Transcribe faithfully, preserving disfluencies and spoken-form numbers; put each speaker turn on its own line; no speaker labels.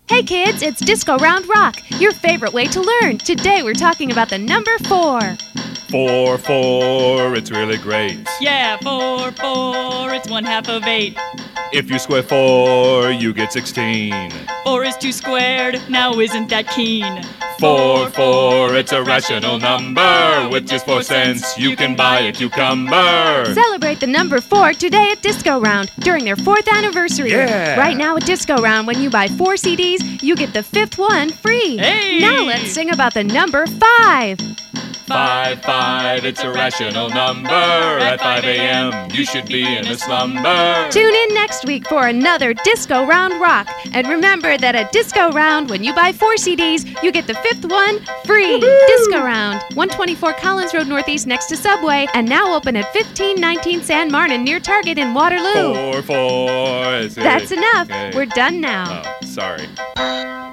Hey kids, it's Disco Round Rock, your favorite way to learn. Today we're talking about the number four.
Four, four, it's really great.
Yeah, four, four, it's one half of eight.
If you square four, you get sixteen.
Four is two squared, now isn't that keen?
Four, four, it's a rational number. With just four cents, you can buy a cucumber.
Celebrate the number four today at Disco Round during their fourth anniversary.
Yeah.
Right now at Disco Round, when you buy four C Ds, you get the fifth one free.
Hey!
Now let's sing about the number five.
Five, five, it's a rational number. At five a.m., you should be in a slumber.
Tune in next week for another Disco Round Rock. And remember that at Disco Round, when you buy four C Ds, you get the fifth one free.
Woo-hoo!
Disco Round, one twenty-four Collins Road Northeast next to Subway, and now open at fifteen nineteen San Martin near Target in Waterloo.
Four, four, it's
That's enough.
Okay.
We're done now.
Oh, sorry.